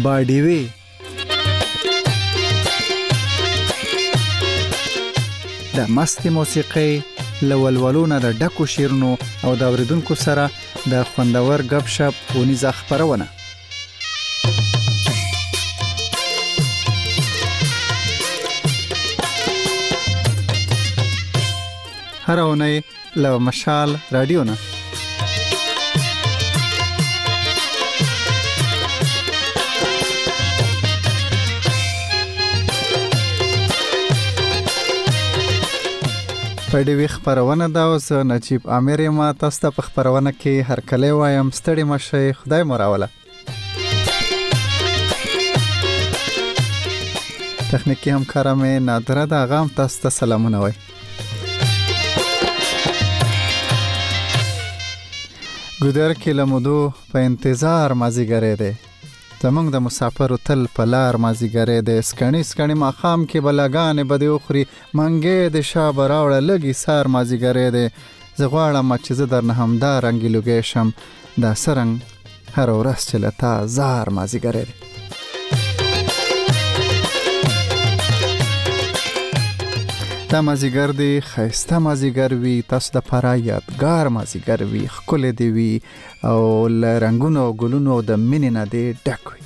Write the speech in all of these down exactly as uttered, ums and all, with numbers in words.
باډیوي د مستي موسیقي لولولونه د ډکو شیرونو او د اوریدونکو سره د خوندور غب شپ ونیزه خبرونه هر اونۍ له مشال رادیو نه په دې وخت خبرونه دا اوس نجیب عامر ما تاسو ته په خبرونه کې هر کله وایم ستړي مشه خدای مراوله تخنیکی همکارا مې نادره دا غام تاسو ته سلامونه وای ګودر کې لمدو په انتظار مازیګره ده زمونږ د مسافر تل په لار مازیګره ده سکڼي سکڼي ماخام کې بلاګانې بده اخري منګې د شابه راوړه لګي سار مازیګره ده زغواړم چې زه درنه همدا رنګي لوګې شم دا سرنګ هر ورځ چې لتا زار مازیګره ده دا مازیګر دی خیسته مازیګر وی تاسو د پاره یادګار مازیګر وی خپل دی وی او ل رنگونو او ګلونو د مینې نه دی ډک وی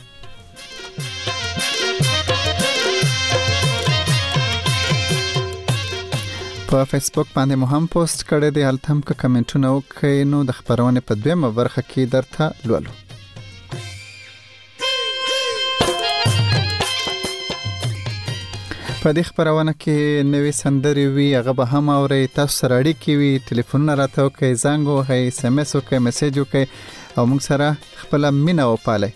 په فیسبوک باندې مو هم پوسټ کړی دی هلته هم که کمنټونه وکړئ نو د خبرونې په دویمه برخه کې درته لولو په دې خبرونه کې نوې سندري وي هغه به هم اوري تاسو سره اړیکې وي ټلیفونونه راته وکړئ زنګ وهئ اس ام اس وکړئ میسج وکړئ او موږ سره خپل مینه وپالئ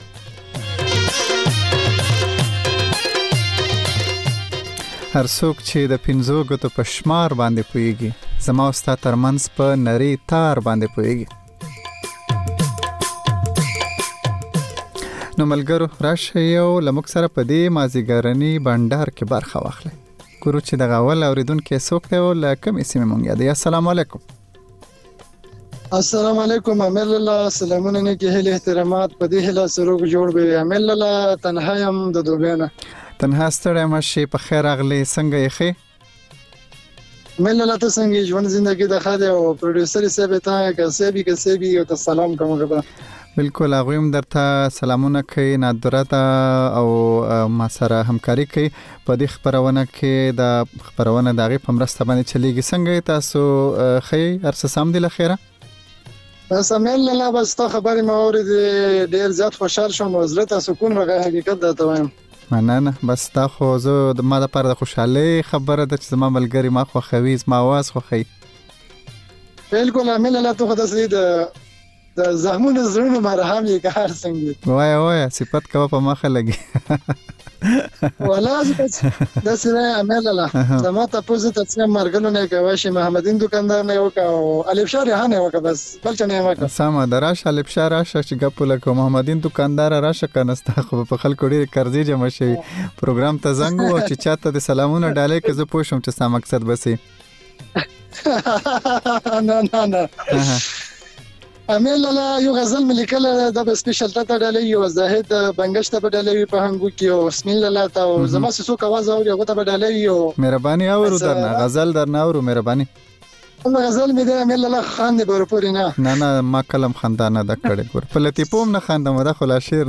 هر څوک چې د پنځو ګوتو په شمار باندې پوهیږي زما او ستا ترمنځ په نری تار باندې پوهیږي نو ملګرو راشه یو لمک سره په دې مازیګرنی بندر کې برخه واخلئ ګورو چې د غاول اوریدونکو څوک دی او لکه اسمه مونږ یاد السلام علیکم السلام علیکم امیر الله سلامونه نه کې هله احترامات په دې هله سروګ جوړ به امیر الله تنها يم د دوبینه تنها ستړی مشي په خیر اغلی څنګه یې خې امیر الله ته څنګه ژوند ژوندۍ د خاله او پروډوسر صاحب ته کسبي کسبي او ته سلام کوم غبا بالکل هغه هم درته سلامونه کوي نادرته او ما سره همکاري کوي په دې خبرونه کې د خبرونه دغه په مرسته باندې چلیږي څنګه تاسو خې ارسه سم دي لخيره بس امل الله بس ته خبرې ما اورید ډیر زیات خوشحال شوم حضرت سکون وغه حقیقت دا ته وایم مننه بس تا خو زه د ما لپاره د خوشحالي خبره ده چې زما ملګری ما خو خويز ما आवाज خو خي بالکل امل الله ته خدای سید د زهمون زړونو مرهم یې کار څنګه وای وای صفات کوا په مخه لګي ولا د سره امل الله زما ته پوزه ته څنګه مرګلو نه کوي شي محمدین دکاندار نه وکاو الف شهر هانه وک بس بل چنه وک سم دراش الف شهر راشه چې غپل کو محمدین دکاندار راشه کنستا خو په خلکو ډیر قرضې جمع شي پروګرام ته زنګ او چې چاته د سلامونه ډالې کې زه پوښوم چې سم مقصد بسي نه نه نه امل الله یو غزل ملکل د سپیشل ته ډالې یو زاهد بنگشت په ډالې په هنګو کې او بسم الله تعالی زما سسو کواز او یو ته په ډالې یو مهرباني اورو درنه غزل درنه اورو مهرباني غزل مې د امل الله خان دی برپوري نه نه نه ما کلم خندانه د کړي ګور په لطیفوم نه خندم دا خلا شعر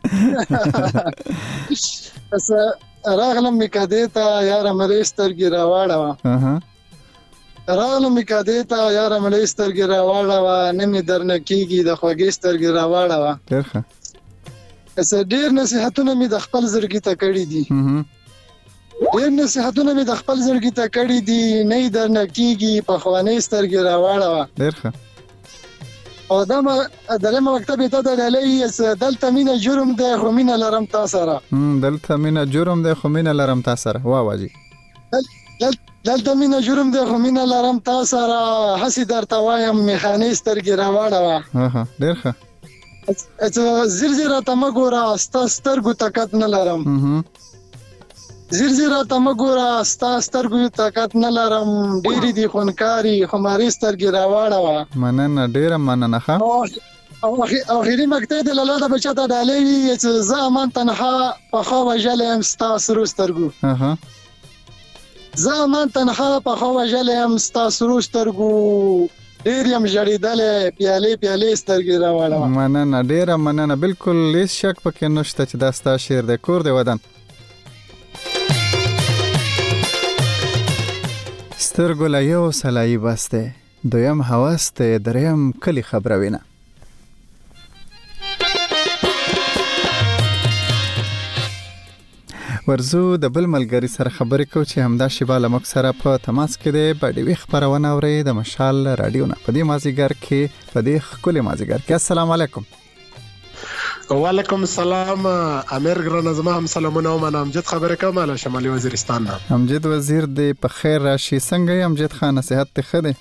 بس راغلم میکادیتا یار مریستر ګرا واړه اها راغلم میکادیتا یار مریستر ګرا واړه نمې درنه کیږي د خوګي سترګې را واړه درخه اس ډیر نصيحتونه مې د خپل زړګي ته کړې دي ډیر نصيحتونه مې د خپل زړګي ته کړې دي نه درنه کیږي په خوانې سترګې را واړه درخه او دا ما دغه مکتب ته د لې دلته مینه جرم ده خو مینه لرم تاسو سره هم دلته مینه جرم ده خو مینه لرم تاسو سره وا واجی دلته مینه جرم ده خو مینه لرم تاسو سره حسي درته وایم میخانې سترګې را واړه ها درخه اته زرزره تمګورا ستا سترګو طاقت نه لرم زرزره تمګورا ستا سترګو طاقت نه لرم ډېری دي خونکاری خماري سترګې را واړه مننه ډېر مننه ښه او اخیری مقطع د لاله د بچا ته ډالې چې زه امان تنها په خو وجلم ستاسو روسترګو اها زه امان تنها په خو وجلم ستاسو روسترګو ډیر یم جړېدلې پیالې پیالې سترګې راوړم. مننه ډیره مننه. بالکل هیڅ شک پکې نشته چې دا ستا شعر دی. کور دی ودان سترګو له یو سلایي بس دی، دویم هوس دی، دریم کلی خبره وینه. ورزو د بل ملګری سره خبرې کو چې همدا شیبه له موږ سره په تماس کې دی. په ډیوي خبرونه اوري د مشال رادیو نه په دې مازیګر کې په دې ښکلي مازیګر کې. السلام علیکم. وعلیکم السلام امیر ګران، زما هم سلامونه. ما امجد خبرې کوم له شمالي وزیرستان نه. امجد وزیر دی په خیر راشي. څنګه یې امجد خان؟ صحت ته ښه دی؟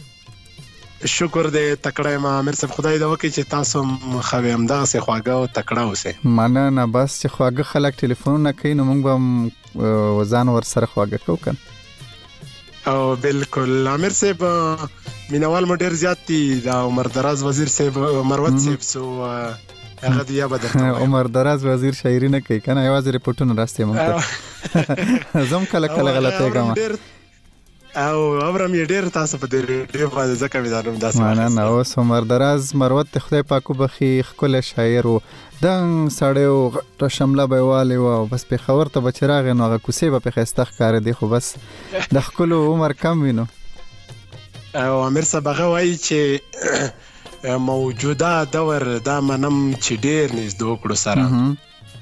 شکر دې تکړه ما امیر صاحب، خدای دې وکړي چې تاسو خو هم دا سه خواګه او تکړه اوسه. مننه. بس چې خواګه خلک ټلیفونونه کوي نو موږ به وزن ور سره خواګه کوو کنه. او بالکل امیر صاحب مینوال مو ډیر زیات دي. دا عمر دراز وزیر صاحب مروت صاحب سو هغه دی یا بدل عمر دراز وزیر شاعری نه کوي کنه، یوازې ریپورتونه راستي مونږ زم کله کله غلطه کوم او ابرام یې ډیر تاسو په دې ډیر باندې ځکه مې دانم داسې مننه. اوس عمر دراز مروت خدای پاکو بخي خپل شاعر او دنګ سړیو را شمله بهواله او بس په خبر ته بچراغ نو هغه کوسې به په خسته ښکار دي، خو بس د خپل عمر کم وینو. او امیر صاحب هغه وایي چې موجوده دور دا منم چې ډیر نږدې وکړو سره،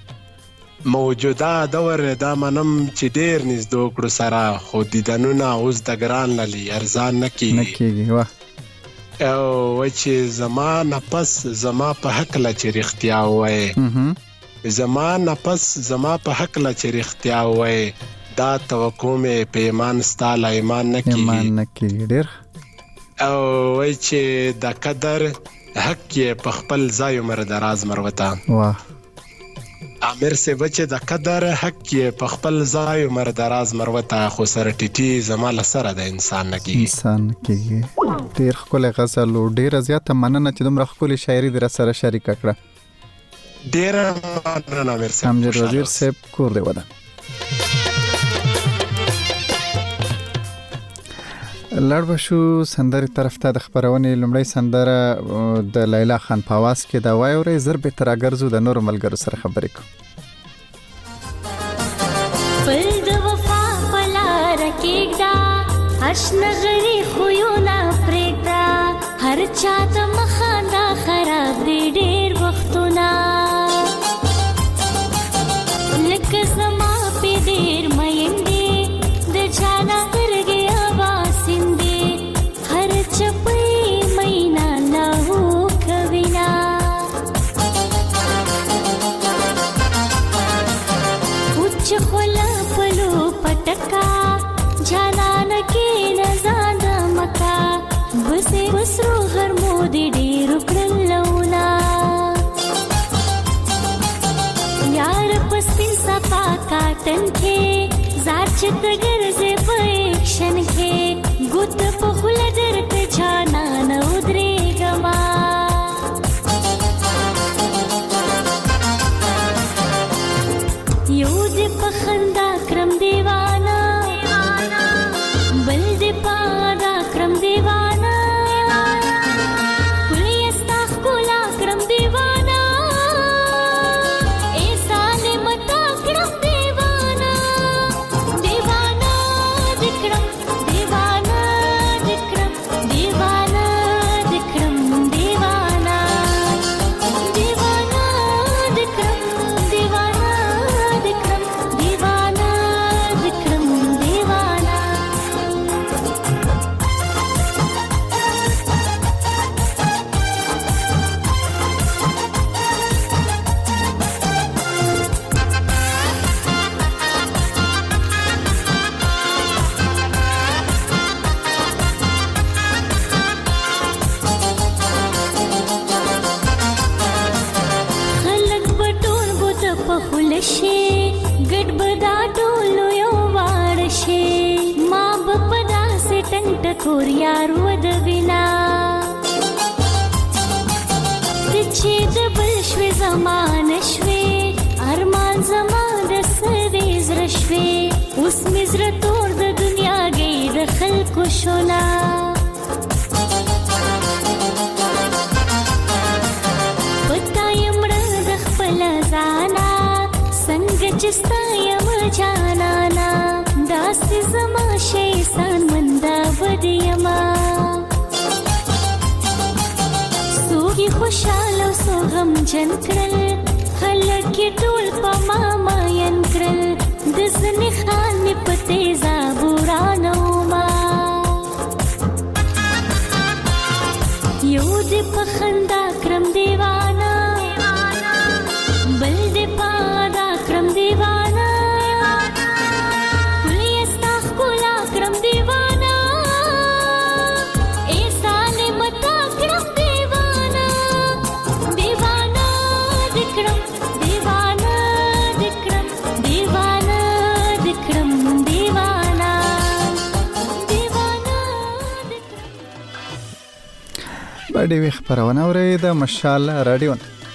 موجوده دور دا منم چې ډیر نږدې وکړو سره، خو دیدنونه اوس د ګران للی ارزان نه کیږي. واه او وای چې زما نفس زما په حق لا چې رښتیا وای، زما نفس زما په حق لا چې رښتیا وای، دا توقع مې په ایمان ستاله ایمان نه کیږي ایمان نه کیږي ډیر. او وای چې د قدر حق یې په خپل ځای عمر دراز مروته. واه امیر سے بچه د قدر حق یې په خپل ځای عمر دراز مروته، خو سره ټیټي زما له سره د انسان نه کیږي انسان نه کیږي. ډیر ښکلی غزل او ډیره زیاته مننه چې دومره ښکلې شاعري در سره شریکه کړه. ډیره مننه امیر صاحب. امجد وزیر صاحب کور دی ودان. لړ بشو سندرې طرف ته. د خبرونې لومړی سندره د لیلا خان په आवाज کې دا وای اوري. زر به تر اگرزو د نور ملګرو سره خبرې کوم. پر د وفا پلار کېږدا اشنغري خوونه پرېږدا، هر چا ته مخاندا خراب دی ډېر وختونه، لکه زما په ډېر مینډې د جانا سترګې چپې مینا لاو کوینا، اوچ خلا پلو پټکا جانان کې نزان مکا، بسې بسرو هر مودي ډېر کړلونا، یار پسپین صفا کاټن کې زار چت ګرځې پېښن کې ګوت په خل درته جانا نه ودرېږما، یو دې په خندا کرم دیوانا بل دې په ادا کرم دیوانا، کلی استا ښکلا کرم دیوانا، احسان متا کرم دیوانا، دیوانا دې کړم دیوانا دې کړم دیوانا دې کړم دیوانا، دیوانا دې کړم دیوانا دې کړم دیوانا دې کړم دیوانا. خلک بټول بوت په خلشي ګډ بدا ټولو یو وار شي، ما بپدا سټنګ ټکور یار ود وینا، د چې د بل شوې زمانه شوې ارمان زما د سوي زړه شوې اوس مې زړه تور د دنیا گئی د خلکو شولا پتا یم مړه د خپل ځانا څنګه چې ستا یم جانانا داسې زما شی سان منده بد یما سوګي خوشاله او سو غم جن کړل خلک ټول په ما ماین کړل د زنې خان مې په تیزا بورانو ما یو دې په خندا کرم دیوانا بل دې په ادا کرم دیوانا کلی استا ښکلا کرم دیوانا ای سالې متا کرم دیوانا دیوانا دې کرم دیوانا دې کرم دیوانا دې کرم دیوانا دیوانا دې کرم. باندې وی خبرونه اورید مشال رادیو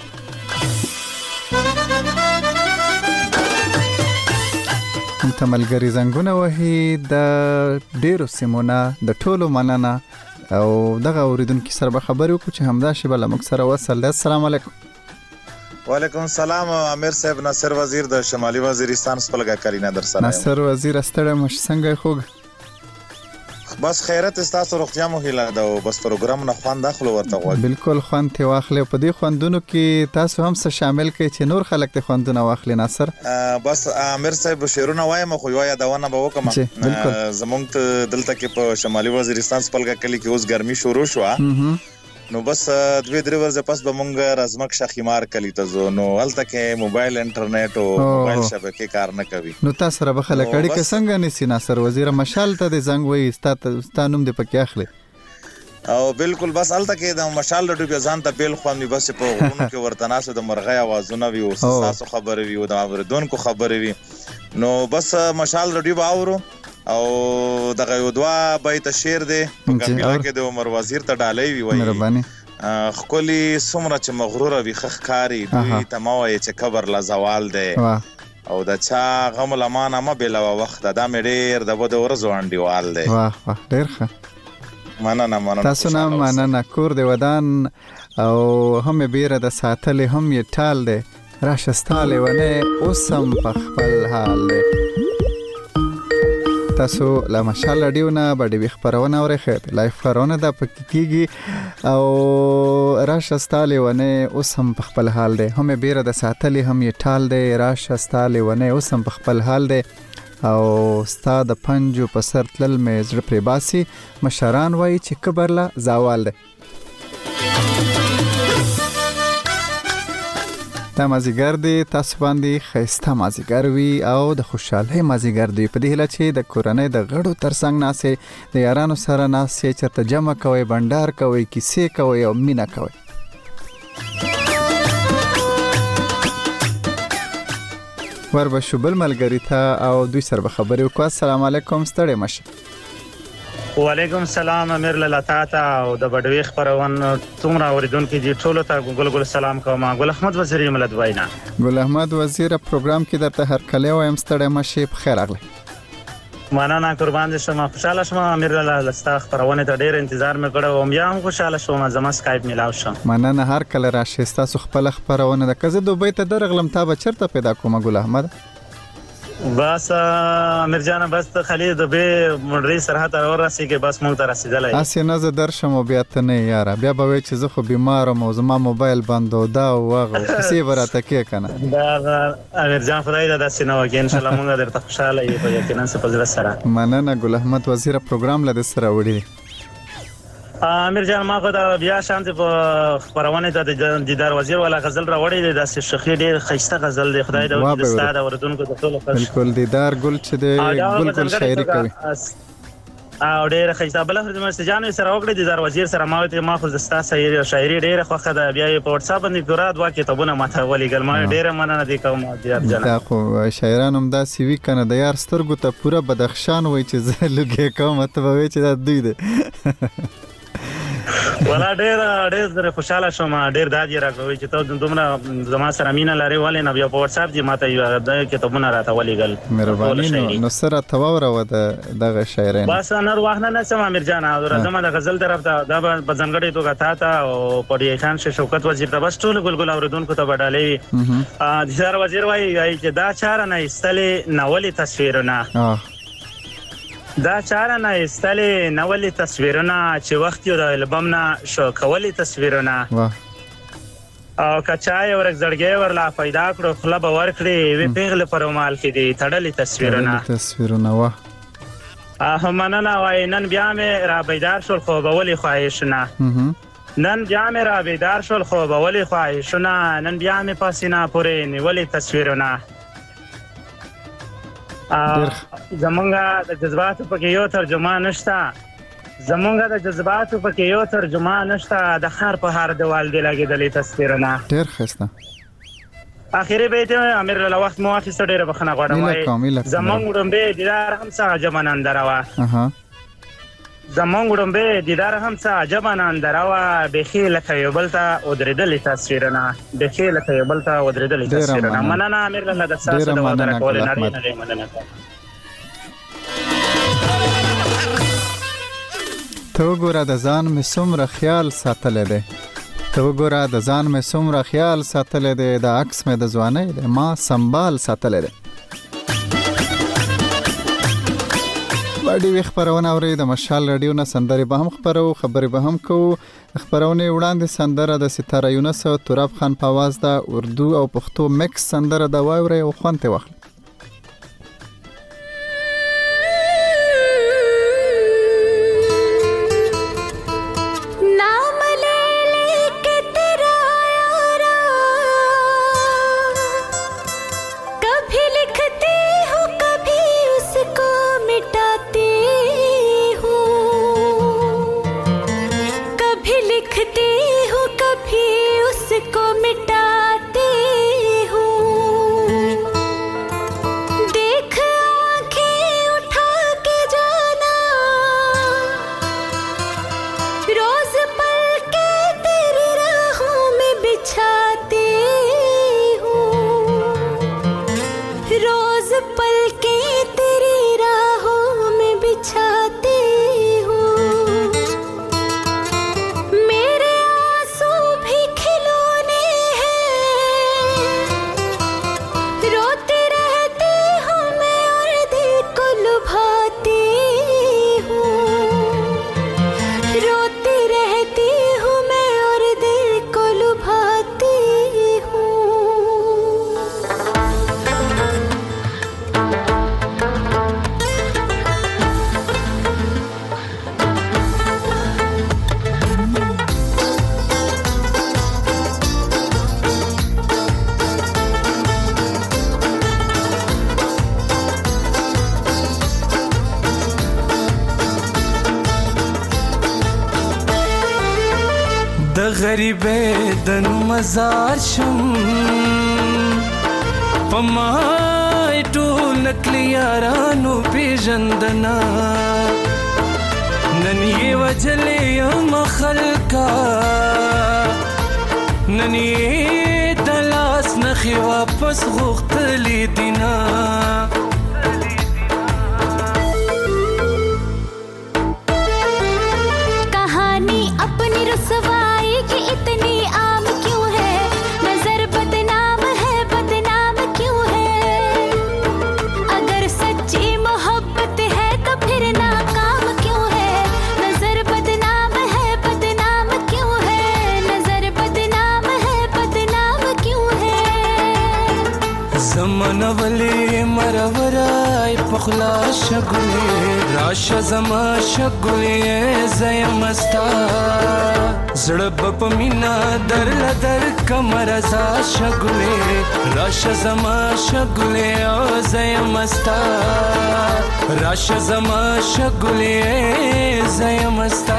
ته ملګری زنګونه وهي د ډیرو سیمونه د ټولو مننه او دغه اوریدونکو سره به خبرې وکړو چې همدا شی بل موږ سره وصل ده. السلام علیکم. وعلیکم السلام. امیر صاحب ناصر وزیر د شمالي وزیرستان سپلګه کلینا در سره. ناصر وزیر استړی مش څنګه خوګ بس خیرت استاسو روغتیا مو هیله ده او بس پروګرام نه خوان داخلو ورته غواړي. بالکل خوان ته واخلې په دې خوندونو کې تاسو هم څه شامل کړئ چې نور خلک ته خوندونه واخلي. ناصر بس امیر صاحب شعرونه وایم خو یو یادونه به وکم. زمونږ دلته کې په شمالي وزیرستان سپلګه کلی کې اوس ګرمي شروع شو نو بس دوی درې ورځې پس به مونږ رزمک شخیمار کلی ته زو نو هلته کې موبایل انټرنیټ او موبایل شبکې کار نه کوي نو تاسو سره به خلک اړیکه څنګه نیسي. ناصر وزیر مشال ته د زنګ وای ستانوم د پکې اخلي او بالکل بس هلته کې د مشال رډیو په ځان ته بیل خوندې بس په غوونو کې ورته ناسو د مرغۍ اوازونه وي او تاسو خبرې وي او د اوریدونکو خبرې وي نو بس مشال رډیو باورو او دغه یو دوا بیت شعر دی په کمپیلا کې د عمر وزیر ته ډالۍ وی وای مهرباني خولي سمره چې مغرور وي خخکاری دوی تموي چې قبر لا زوال دی او د چا غم لمانه ما بلا وخت د امیر د بده ورځو انډیوال دی. واه واه ډیر ښه مننه مننه تاسو نه مننه کور دی ودان او هم بیره د ساتلې هم یې ټال دی راشستاله ونه اوسم په خپل حال دی. تاسو لا مشال رادیو نه باندې خبرونه اورئ لایف خبرونه د پکېږي او راشستاله ونه اوس هم په خپل حال دی هم بیره د ساتلې هم یې ټال دی راشستاله ونه اوس هم په خپل حال دی او ستاد پنجو په سر تل مې زړه پرې باسي مشران وایي چې کبر لا زوال دی. دا مازیګر دی تاسو باندې خیسته مازیګر وي او د خوشاله مازیګر دی په دې هله چې د کورنۍ د غړو ترڅنګ ناسې د یارانو سره ناسې چرته جمع کوي بندر کوي کیسې کوي او مینا کوي. وربه شوبل ملګری ته او دوی سره به خبرې وکړو. السلام علیکم ستړی مشه. وعلیکم السلام امیر لتا تا او د بډوي خبرون څومره اوریدونکو دي ټولو ته ګل ګل سلام کوم. ګل احمد وزیر ملت وینا ګل احمد وزیر پروګرام کې درته هر کله وایم ستړی مشه په خیر اغله. مننه قربان دي شم خوشاله شم امیر لتا خبرونه ته ډیر انتظار مې کړو او بیا هم خوشاله شوم زما سکایپ ملاو شم. مننه هر کله راشي تاسو خپل خبرونه د کزه دوبۍ ته درغلم تا به چرته پیدا کوم ګل احمد. بس امیر جان بس خالد به مړی سرحد اور راسي کې بس مونږ ته رسیدلای اسی نه ز درشم بیا ته نه یاره بیا به وای چې زه خو بیمار ام او زما موبایل بندو دا واغه څه براته کې کنه دا امیر جان خدای دا داسې نو کې ان شاء الله مونږ درته خوشاله یو په یقینا څه پزړه سره. مننه ګل احمد وزیر پروګرام لده سره وړي. امیر جان ما خو دا بیا شانته په خبرونه ته د دیدار وزیر ولا غزل را وړي د شخې ډېر خسته غزل دی خدای دا د استاد اوردونکو د ټولو خلک بالکل دیدار ګل چې دی ګل ګل شاعري کوي او ډېر خسته بل خو د مستجانو سره وکړي دیدار وزیر سره ما ته ما خو د استاد شاعري شاعري ډېر خوخه دا بیا په واتس اپ باندې ګراد واکې تبونه ماته ولي ګل ما ډېر مننه دي کوم دیدار جان. دا خو شاعران هم دا سی وی کنه د یار سترګو ته پورا بدخشان وای چې زه لګې کوم ته وای چې دا دوی دی. ولا ډېر ډېر خوشاله شوم ډېر دادی راکوي چې ته دومره زما سره مینه لري ولې نه بیا په واتس اپ دې ماته یو د کتابونه راته ولېږل مهرباني نو سره توره و دغه شاعرین بس نور وخت نه سم امیر جان راځم د غزل طرف ته دا په ځنګړې توګه تا ته او پړی خان شوکت وزیر ته بس ټول ګلګل اوریدونکو ته بدلې د زار وزیر وایي چې دا چاره نه استلې نولې تصویرونه دا چاره نه استلې نولې تصویرونه چې وخت یو د البم نه شو کولې تصویرونه او کچای ورک زړګي ورلا پیدا کړو خپل باور کړی وی پیغله پرمال کې دي تړلې تصویرونه تصویرونه وا اه مننه وای نن بیا مې را بیدار شول خو به ولي خواهشونه نن بیا مې را بیدار شول خو به ولي خواهشونه نن بیا مې پاسینا پورې نیولې تصویرونه زمونږه د جذباتو پکې یو ترجمه نشته زمونږه د جذباتو پکې یو ترجمه نشته د خار په هر دیوال دی لګېدلې تصویرونه ډېر ښایسته اخیری بیت امیر له وخت مو اخیسته ډېره بخښنه غواړم زمونږ وړاندې دیدار هم څه عجب نندره وه زمونږ وړاندې دیدار هم څه عجب نندره وه بیخي لکه یو بل ته ودرېدلې تصویرونه بیخي لکه یو بل ته ودرېدلې تصویرونه مننه امیر له د ستاسو د وعده راکولې نړۍ نړۍ مننه ته وګوره د ځان مې څومره خیال ساتلی دی ته وګوره د ځان مې څومره خیال ساتلی دی د عکس مې د ځوانۍ دی ما سنبال ساتلی دی باډي وی خبرونه اوري د مشال رادیو نه سندري به هم خبرو خبري به هم کو خبرونه وړاندې سندره د ستاره یونس او تراب خان په आवाज د اردو او پښتو مکس سندره د واوري او خوانته وخت غریبه دن مزار شم پمای ټول نکلی یارانو پیژندنا نن یې وجلې یم خلکا نن یې د لاس نخې واپس غوښتلې دینا कहानी अपनी रसवाई की इतनी आम क्यों है नजर बदनाम है बदनाम क्यों है अगर सच्ची मोहब्बत है तो फिर नाकाम क्यों है नजर बदनाम है बदनाम क्यों है नजर बदनाम है बदनाम क्यों है زمانه ولی مرورای پخلا شگلی راش زما شگلی زیمستا زړب په مینا در لدر کمرزا شگلی راش زما شگلی او زیمستا راش زما شگلی زیمستا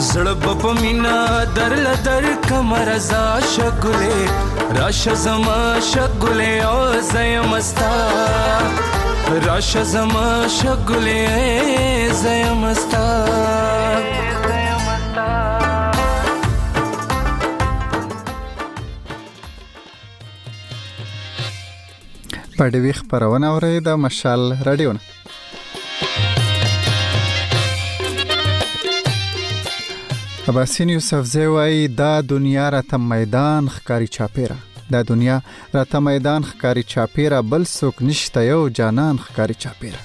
زړه په مینا درل در کمر زا شګلې راشه زما شګلې او زیم استا راشه زما شګلې زیم استا پډوي خبرونه اوري د مشال رادیو نه. اباسین یوسفزی وایي دا دنیا راته میدان ښکاري چاپیره دا دنیا راته میدان ښکاري چاپیره بل څوک نشته یو جانان ښکاري چاپیره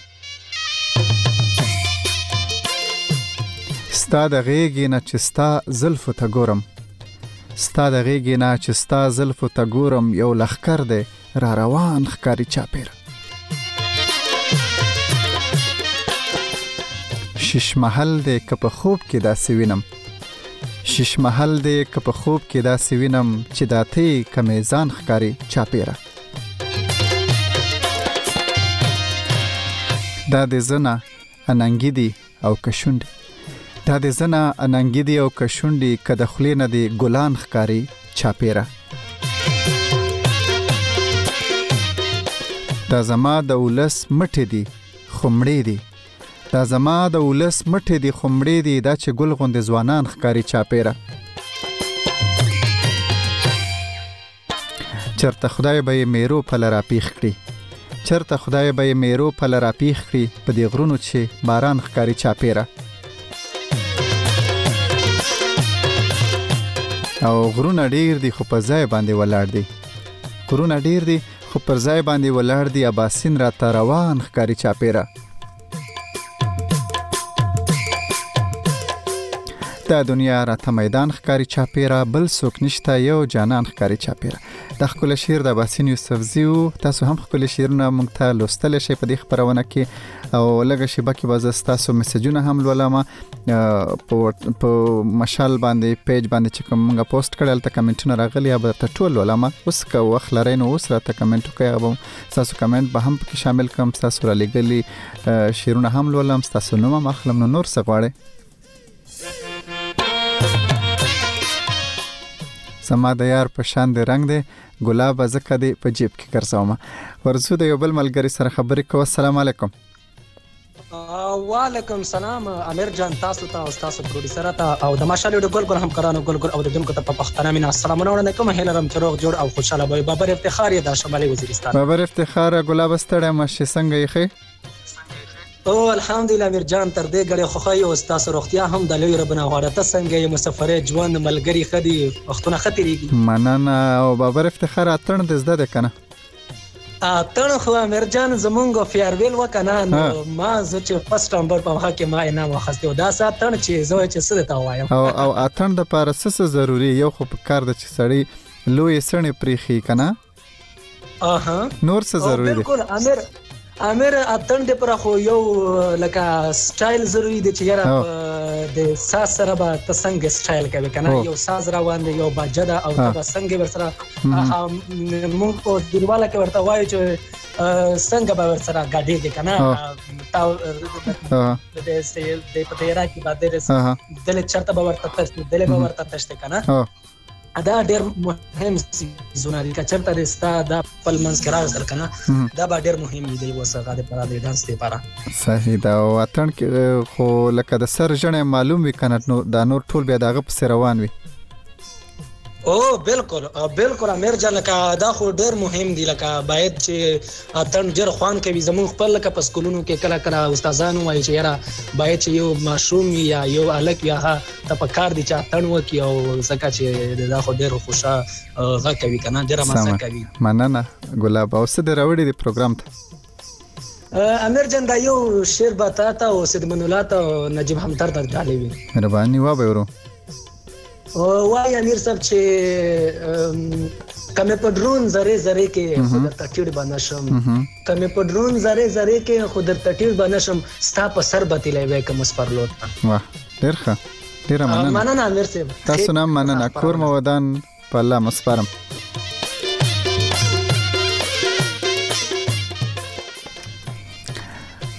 ستا د غېږې نه چې ستا زلفو ته ګورم ستا د غېږې نه چې ستا زلفو ته ګورم یو لښکر دی را روان ښکاري چاپیره شیش محل دی که په خوب کې داسې وینم شیش محل دی که په خوب کې داسې وینم چې دا تی که میزان ښکاري چاپیره دا د زنه اننګي دي او که شونډې دا د زنه اننګي دي او که شونډې که د خولې نه دي ګلان ښکاري چاپیره دا زما د ولس مټې دي خمړې دي دا زما د ولس مټې دي خمړې دي دا چې ګل غوندې ځوانان ښکاري چاپیره چرته خدای به یې میرو پله راپیښ کړي چرته خدای به یې میرو پله راپیښ کړي په دې غرونو چې باران ښکاري چاپیره او غرونه ډیر دي خو په ځای باندې ولاړ دي غرونه ډیر دي خو پر ځای باندې ولاړ دي اباسین راته روان ښکاري چاپیره دا دنیا راته میدان ښکاري چاپیره بل څوک نشته یو جانان ښکاري چاپیره دا ښکلی شعر د اباسین یوسفزي و تاسو هم ښکلي شعرونه موږ ته لوستلی شئ په دې خپرونه کې او لږه شیبه کې به زه ستاسو میسجونه هم لولم په مشال باندې پیج باندې چې کوم موږ پوسټ کړی هلته کمنټونه راغلي به درته ټول لولم اوس که وخت لرئ نو اوس راته کمنټ وکړئ هغه به ستاسو کمنټ به هم پکې شامل کړم ستاسو رالیږلي شعرونه هم لولم ستاسو نوم هم اخلم نو نور څه غواړئ زما د یار په شان دی رنگ دی ګلاب ځکه دی په جیب کې ګرځوم ورځو د یو بل ملګري سره خبرې کوو السلام علیکم وعلیکم سلام امیر جان تاسو ته او تاسو پروډوسر ته او د ماشال د ګل ګل هم کرانو ګل ګل اوریدونکو ته په پښتنه مینا السلام علیکم هیلرم چې روغ جوړ او خوشاله وي بابر افتخار د شمالي وزیرستان بابر افتخار ګلاب ستړی مشه څنګه یې خې او الحمدلله امیر جان تر دې غړي خوخای او تاسو روغتیا هم د لوی ربنا غواړه ته څنګه یې مسافرې ژوند ملګری خدي وختونه خطرېږي مننه او بابر افتخار اتن د زده ده کنه اتن خو امیر جان زمونږ فیرویل وکنه نو ما زه چې فرست نمبر په هغه کې ما انعام واخیسته دا ساتن چې زه چې څه ته وایم او او اتن د پارسس ضروری یو خو په کار د چې سړی لوی سړی پریخي کنه اها نور څه ضروری دی بالکل امیر امیر اتن د پر خو یو لکه سټایل ضروری دی چې یاره د ساز سره به ته څنګه سټایل کوي کنه یو ساز روان دی یو باجدا او ته څنګه ورسره موږ په دیواله کې ورته وایو چې څنګه به ورسره غاډي دی کنه تا د سټایل د پټیرا کې باندې دل چرته به ورته تاسو دل به ورته تاسو کنه دا ډېر مهم زونه دي چې چرته رستا دا خپل منځ کې راځل کنه دا به ډېر مهم دی وسغه د پرادې ډانس لپاره صحیح دا وطن کې خو لکه د سر جنې معلوم وي کنه نو دا نور ټول بیا دغه په روان وي او بالکل بالکل امیر جان لکه دا خو ډېر مهم دی لکه باید چې اتن ډېر خوان کوي زموږ خپل لکه په سکولونو کې کله کله استادانو وایي چې یاره باید چې یو ماشوم یا یو الک یا ته په کار دی چې اتن وکړي او ځکه چې دا خو ډېر خوشا غږ کوي کنه ډېر مزه کوي مننه ګلاب او څه د راوړي دی پروګرام ته امیر جان دا یو شعر بتا تا او سید منولات او نجیب همدر د ډالې وي مهرباني وا به ورو وای امیر صاحب چې کمه په ډرون زره زره کې خود تټیر بنشم کمه په ډرون زره زره کې خود تټیر بنشم ستا په سر بتلې وې کوم سپرلوت واه ډیر ښه ډیر مننه مننه امیر صاحب تاسو نام مننه کور مو ودان په الله مسپارم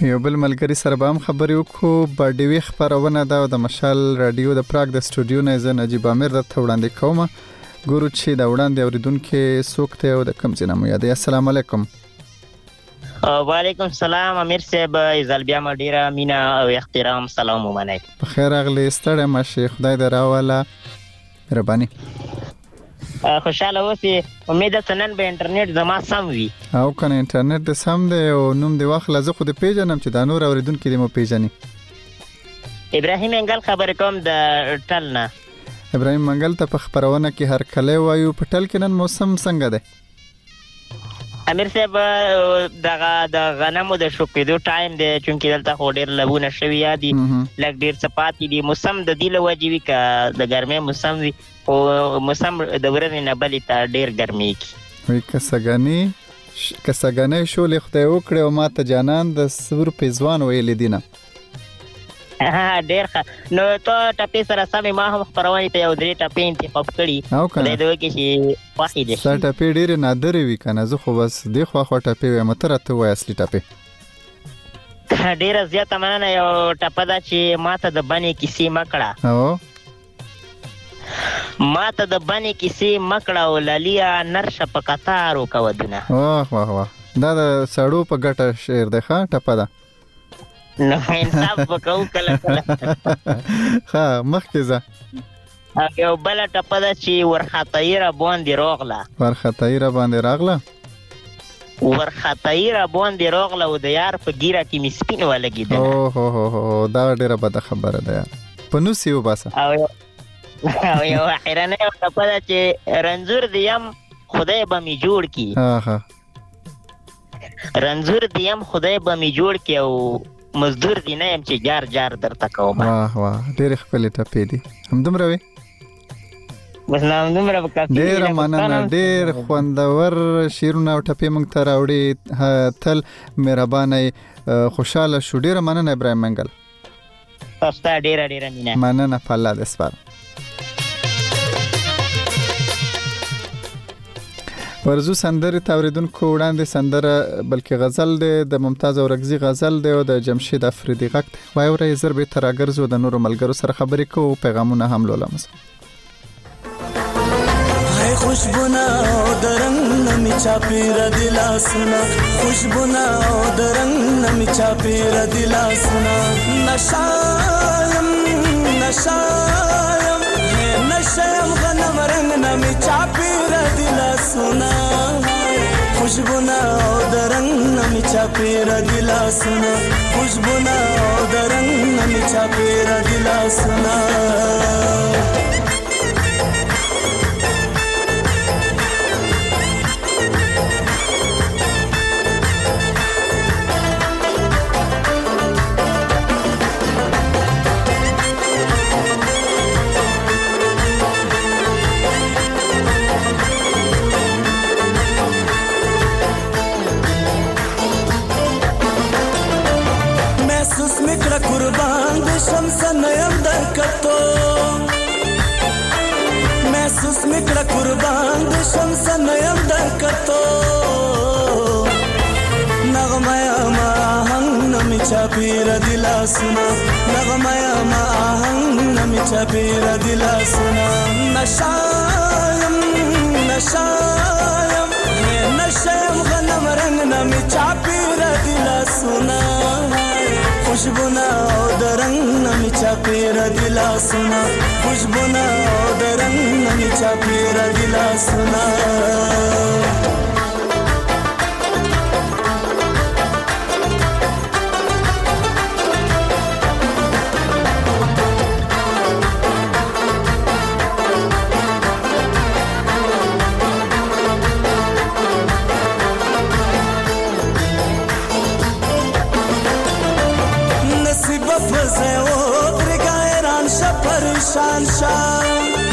یو بل ملګری سره به هم خبرې وکړو. باډیوي خپرونه ده د مشال رادیو د پراګ د سټوډیو نه زه نجیب امیر درته وړاندې کوم. ګورو چې د وړاندې اوریدونکو څوک دی او د کوم ځای نه مو یادوي. السلام علیکم. وعلیکم السلام امیر صاحب، ایزال بیا ما ډیره مینا او احترام سلام ومنئ. بخیر راغلی، ستړی مشه، خدای دې راوله، مهرباني. خوشاله اوسې، امید ده نن به انټرنیټ زما سم وي. او کنه انټرنیټ د سم دی او نوم دی واخله، زه خو دې پیژنم چې دا نور اوریدونکي دې مو پیژني. ابراهیم انګل خبرې کوم د ټل نه. ابراهیم منګل ته په خبرونه کې هر کله وایو. په ټل کې نن موسم څنګه دی؟ امیر صاحب دغه د غنمو د شوکېدو ټایم دی، چونکې دلته خو ډېر لبونه شوي یا دي، لږ ډېر څه پاتې دي. موسم د دې له وجې وي که د ګرمۍ موسم وي، خو موسم د ورځې نه بلې ته ډېر ګرمېږي. وایي که سږنۍ که سږنۍ شولې خدای وکړې او ما ته جانان د سور پیزوان ویلې دي نه. ډېر ښه. نو ته ټپې سره سمې، ما هم خپرونې ته یو درې ټپې انتخاب کړي. او که نه خدای دې وکړي چې خوښې دې شي. ستا ټپې ډېرې نادرې وي که نه، زه خو بس دې خوا خوا ټپې وایم. ته راته ووایه اصلي ټپې. ډېره زیاته مننه. یو ټپه ده چې ما ته د بنې کیسې مه کړه، ما ته د بنې کیسې مه کړه او للیه نرشه په قطار وکه ودونه. واه واه واه، دا د سړو په ګټه شعر دی ښه ټپه ده. نو انصاف وکړو کله کله. ښه مخکې ځه. یو بله ټپه ده چې ورخطایي را باندې راغله. ورخطایي را باندې راغله ورخطایي را باندې راغله او د یار په ګیره کې مې سپین ولګېدله. اوهو دا ډېره بده خبره ده یار، په نوس یې وباسه. او یو اخرنۍ ټپه ده چې رنځور دې یم خدای به مې جوړ کړي، رنځور دې یم خدای به مې جوړ کړي او مزدور دی نه یم چې جار جار درته کوم. واه واه، ډېرې ښکلې ټپې دي. همدومره وې؟ بس نه همدومره به کافي. ډېره مننه، ډېر خوندور شعرونه او ټپې موږ ته راوړې. تل مهربانه، خوشحاله شو. ډېره مننه ابراهیم منګل. تاسو ته ډېره ډېره مینه. مننه، په الله دې سپارم. ورزو سندرې ته اوریدونکو وړاندې سندره بلکې غزل دی، د ممتاز اورکزي غزل دی او د جمشید افریدي غږ دی. واورئ، زر به تر راګرځو، د نورو ملګرو سره خبرې کوو، پیغامونه هم لولم. هاي خوشبونه او درنګ نمی چاپیره د لاسونه، خوشبونه او درنګ نمی چاپیره د لاسونه، نشایم نشایم نشایم غنم رنگ نمی چاپیره د لاسونه، خوشبونه او درنګ نمی چاپیره د لاسونه، خوشبونه او درنګ نمی چاپیره د لاسونه. قربان د شمس نیم در کتو، محسوس میکړه قربان د شمس نیم در کتو، نغمه ما آهنگ نمی چاپیره د لاسونه، نغمه ما آهنگ نمی چاپیره د لاسونه، نشایم نشایم نشایم غنم رنگ نمی چاپیره د لاسونه، خوشبونه او درنګ نمی چاپیره د لاسونه، خوشبونه او درنګ نمی چاپیره د لاسونه. پریشان شاه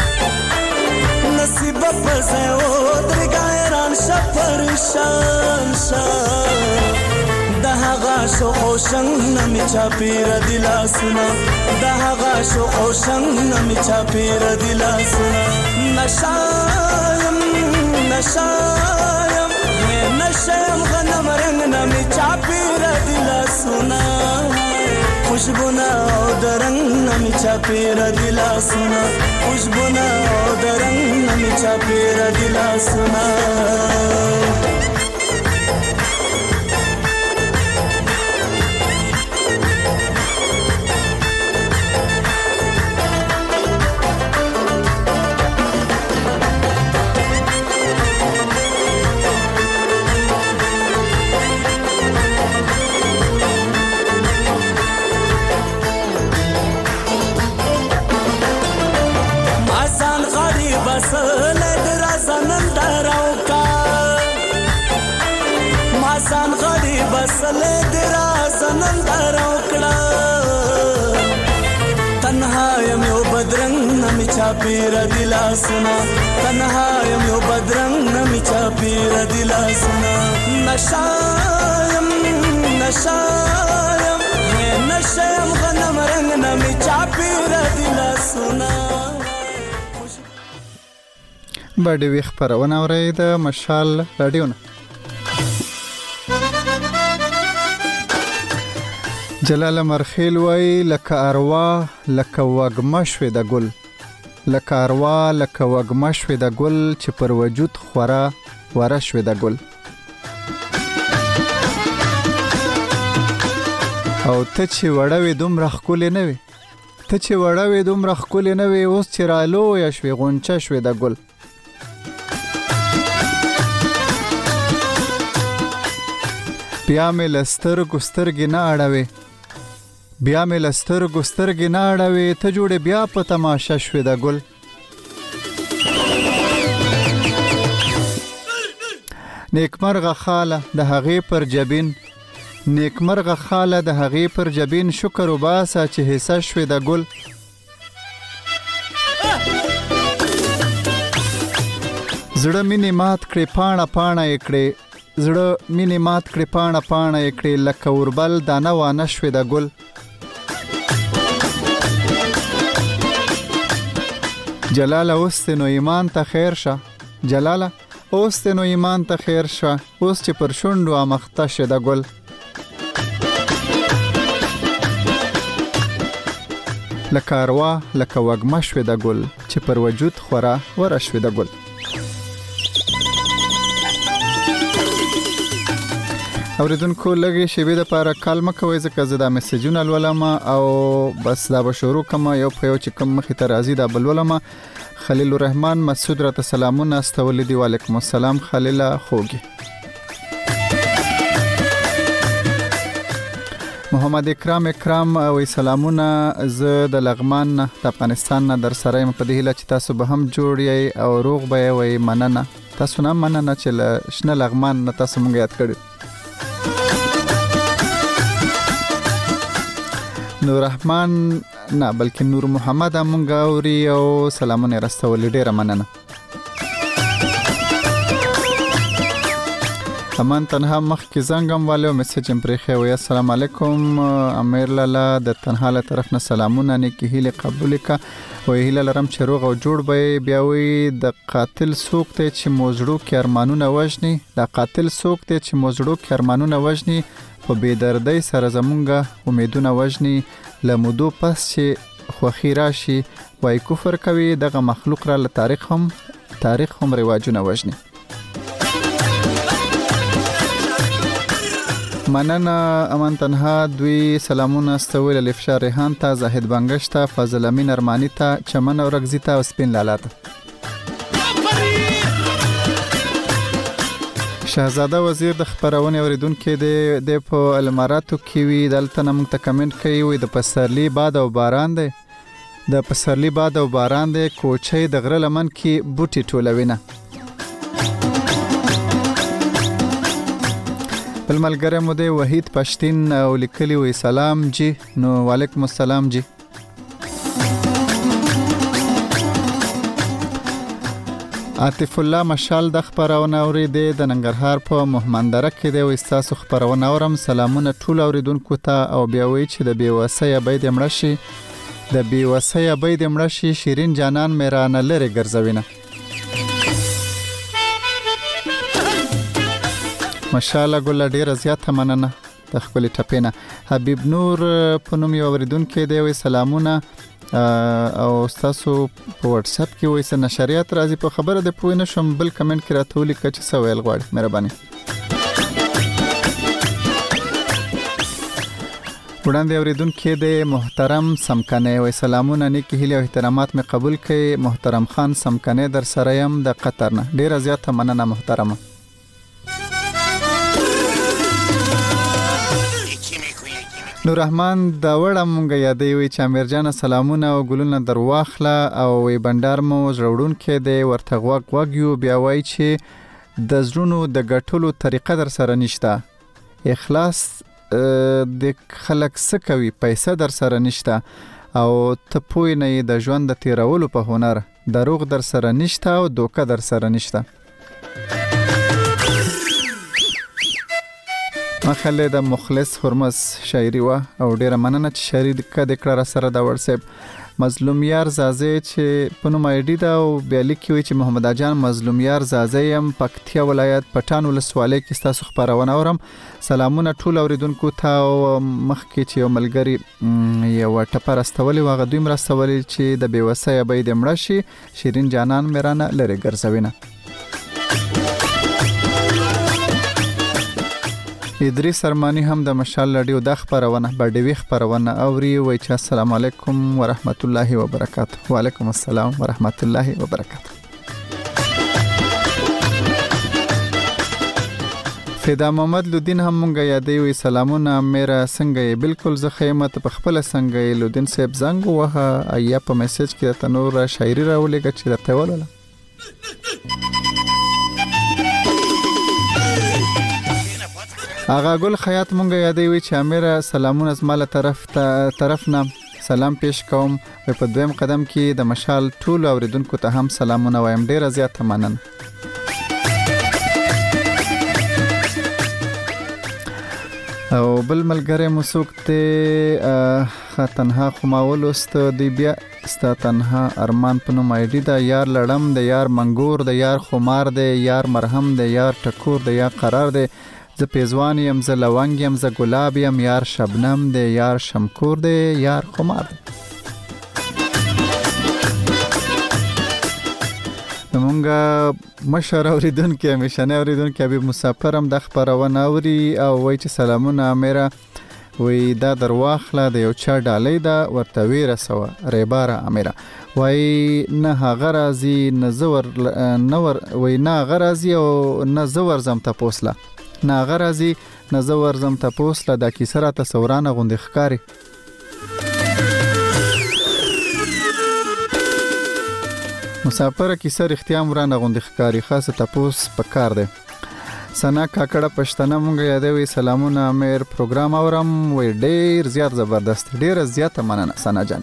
نصیب پزه او درګایران ش پریشان شاه د هغه شو خوشنګ نمی چاپیره د لاسونه، د هغه شو خوشنګ نمی چاپیره د لاسونه، نشایم نشایم نشایم غنم رنگ نمی چاپیره दिला सुना खुशबुना او درنګ نمی چا پیر दिला सुना खुशबुना او درنګ نمی چا پیر दिला सुना ماسان غریب سله درا زنن دروکړه تنها یم یو بدرنګ نمی چا پیر دلا سنا تنها یم یو بدرنګ نمی چا پیر دلا سنا نشایم نشایم نشایم غنم رنگ نمی چا پیر دلا سنا باندې وی خبرونه اورئ د مشال رادیو نه جلال مرخیل وای لکه اروا لکه وګمه شوې د ګل لکه اروا لکه وګمه شوې د ګل چې پر وجود خورا وره شوې د ګل او ته چې وړوې دومره ښکلې نه وې ته چې وړوې دومره ښکلې نه وې اوس چې رالویه شوې غونچه شوې د ګل بیا مې لسترګو سترګې نه اړوي بیا مې لسترګو سترګې نه اړوي ته جوړې بیا په تماشه شوې د ګل نیکمرغه خاله د هغې پر جبین نیکمرغه خاله د هغې پر جبین شکر وباسه چې حصه شوې د ګل زړه مینې مات کړې پاڼه پاڼه یې کړې زړه مینې مات کړې پاڼه پاڼه یې کړې لکه اوربل دانه وانه شوې د ګل جلاله اوس دې نو ایمان ته خیر شه جلاله اوس دې نو ایمان ته خیر شه اوس چې پر شونډو امخته شه د ګل لکه اروا لکه وږمه شوې د ګل چې پر وجود خورا وره شوې د ګل اوریدونکو لږې شیبې دپاره کال مه کوئ ځکه زه دا میسیجونه لولم او بس دا به شروع کوم یو په یو چې کوم مخې ته راځي دا به لولم خلیل الرحمن مسعود راته سلامونه استولی دي وعلیکم السلام خلیله خوږي محمد اکرام اکرام وی سلامونه زه د لغمان د افغانستان نه در سره یم په دې هیله چې تاسو به هم جوړ یئ او روغ به یې وی مننه تاسو نه مننه چې له شنه لغمان نه تاسو مونږ یاد کړی نور رحمان نه بلکې نور محمد مونږ اوري او سلامونه راستولې ډیره مننه امان تنها مخ کې زنګم والو میسج پرې خو السلام علیکم امیر لالا د تنها له طرف نه سلامونه نیکی هیله قبول کا او هیله لرم چې روغ او جوړ به بیا وي د قاتل سوق ته چې موزړو کې ارمانونه وژني د قاتل سوق ته چې موزړو کې ارمانونه وژني په بيدردۍ سره زمونږه امیدونه وژني لمودو پس چې خوخي راشي وای کفر کوي دغه مخلوق را له تاریخ هم تاریخ هم رواجونه وژني مننه امان تنها دوی سلامونه استول الفشار ریحان ته زاهد بنگش ته فضل امین ارمانی ته چمن او رغزی ته او سپین لالا ته شهزاده وزیر د خبرونه اوریدونکو د په اماراتو کې وی دلته نم ته کمنټ کوي وي د پسرلی باد او باران دی د پسرلی باد او باران دی کوچي د غره لمن کې بوټي ټولوینه بل ملګری مو دی وحید پښتین او لیکلی وی سلام جی نو وعلیکم السلام جی عاطف الله مشال د خبرونه اوریدې د ننګرهار په محمندره کې دی وستاسو خبرونه اورم سلامونه ټول اوریدونکو ته او بیا وی چې د بیوسۍ بيد مړشي د بیوسۍ بيد مړشي شیرین جانان میرانه لره ګرځوینه ماشاءالله ګل ډیره زیاته مننه د خپل ټپینه. حبیب نور په نوم یو اوریدونکو دی وی سلامونه او تاسو په واتس اپ کې وایي چې نشریات راځي په خبره د پوه نه شم بل کمنټ کې راته ولیکه چې څه ویل غواړي مهرباني. وړاندې اوریدونکو دی محترم سمکنه وایي سلامونه نیکی هیله او احترامات می قبول کړئ. محترم خان سمکنه در سره یم د قطر نه. ډیره زیاته مننه محترمه. نور رحمان دا وړه مونږه یادې وی چې امیر جان سلامونه او ګلونه در واخله او وی بندر مو زړون کې دی ورته غوږ غوږ بیا وای چې د زړونو د ګټلو طریقه در سره نشته. اخلاص د خلک سکوي پیسې در سره نشته او ته پوی نه د ژوند د تیرولو په هنر دروغ در سره نشته او دوکه در سره نشته. مخله د مخلص هرمز شاعري وا او ډیره مننه چې شاعري د کړه سره د واتساپ مظلوم یار زازه چې په نوم آی ډی دا او بیا لیکي وي چې محمد اجان مظلوم یار زازه يم پکتیا ولایت پټان ولسوالۍ کې تاسو خبرونه اورم. سلامونه ټول اوریدونکو ته او مخکې چې یو ملګری یو ټپر استولي واغه دوی مرستولي چې د بیوسۍ به د مړه شي شیرین جانان میرانه لری ګرځوینه. ادریس ارمانی هم د مشال رادیو د خبرونه بډوي خبرونه اوري وای چې السلام علیکم ورحمت الله وبرکاته. وعلیکم السلام ورحمت الله وبرکاته. فدا محمد لودین هم مونږه یادې وی سلامونه میرا څنګه بالکل زه خیمت په خپل څنګه لودین صاحب زنګ وه ایا په میسج کې تنور شاعري راولېګه چې راته ولاله. آغا ګل خیاط مونږه یادې وی چې امیر سلامونه زماله طرف ته طرف نه سلام پیش کوم. په دویم قدم کې د مشال ټول اوریدونکو ته هم سلامونه وایم. ډیره زیاته مننه. او بل ملګری مسوک ته تنها خماول است دی بیا ستا تنها ارمان په نوم آی ډی دا یار لړم د یار منګور د یار خمار د یار مرهم د یار ټکور د یار قرار د ز پیزوان یم ز لونګ یم ز ګلاب یم یار شبنم د یار شمکور د یار خمار د. مونږه مشر اوریدونکو همیشنه اوریدونکو حبیب مسافر هم د خبرونه اوري او وای چې سلامونه میرا وی دا درواخله د یو چا ډالۍ دا ورته ویره سوه ریباره امیره وای نه هغه راځي نه زور نور وای نه هغه راځي او نه زور زم ته پوسله نه هغه راځي نه زور زم ته پوسله دا کیسه راته سورانه غوندې ښکاري. مسافر کیسه رښتیا مرانه غوندې ښکاري خاصه تپوس په کار دی. سنا کاکړه پښتنه مونږ یادوي سلامونه امیر پروګرام اورم وی ډیر زیات زبردست ډیر زیاته مننه سنا جان.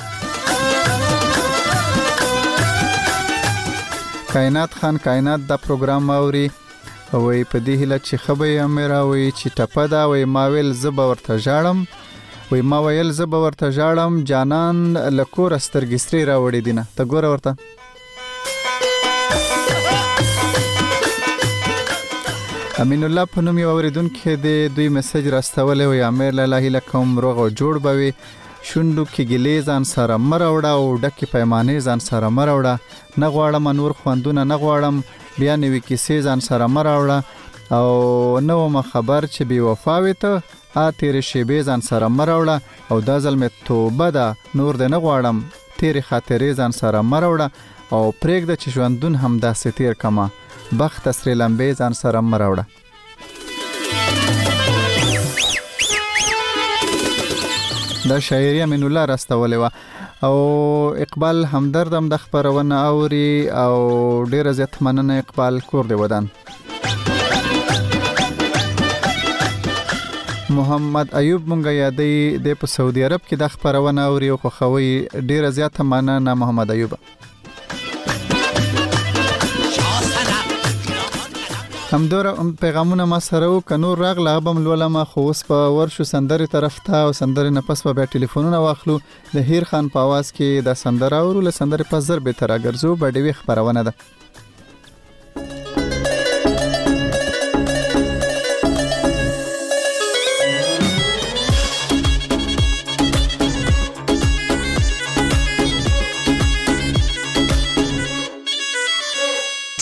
کائنات خان کائنات دا پروګرام اوري وی په دې هله چې خبرې امیر وی چې ټپه دا وی ماویل زب ورته ژاړم وی ما ویل زب ورته ژاړم جانان لکور سترګستري راوړې دینه ته ګوره ورته. امین الله په نوم یو اوریدونکو دی دوی میسج راستولې وی امیر الله لکم روغ او جوړ بوي شوندو کې ګلې ځان سره مروړه او ډکه پیمانه ځان سره مروړه نه غواړم نور خوندونه نه غواړم بیا نوې کیسې ځان سره مروړه او نو ما خبر چې بي وفا وته ا تیر شیبې ځان سره مروړه او دا ځل مې توبه ده نور دې نه غواړم تیر خاطرې ځان سره مروړه او پرېږده چې ژوندون هم داسې تیر کما بخت سری لمبې ځان سره مروړه. دا شاعري امین الله راستولې و او اقبال همدرد هم د خبرونه اوري او ډیره زیات مننه اقبال کور دی ودان. محمد ایوب مونږه یادې د په سعودي عرب کې د خبرونه اوري او خوښوي ډیره زیات مننه محمد ایوب. همدور پیغامونه ما سره و کنور راغله بم لولما خو اوس په ورشو سندري طرف ته او سندري نه پس په ټلیفونونه واخلو د هیر خان په आवाज کې د سندره اورو له سندري په زر به تر اگرزو بډوي خبرونه ده.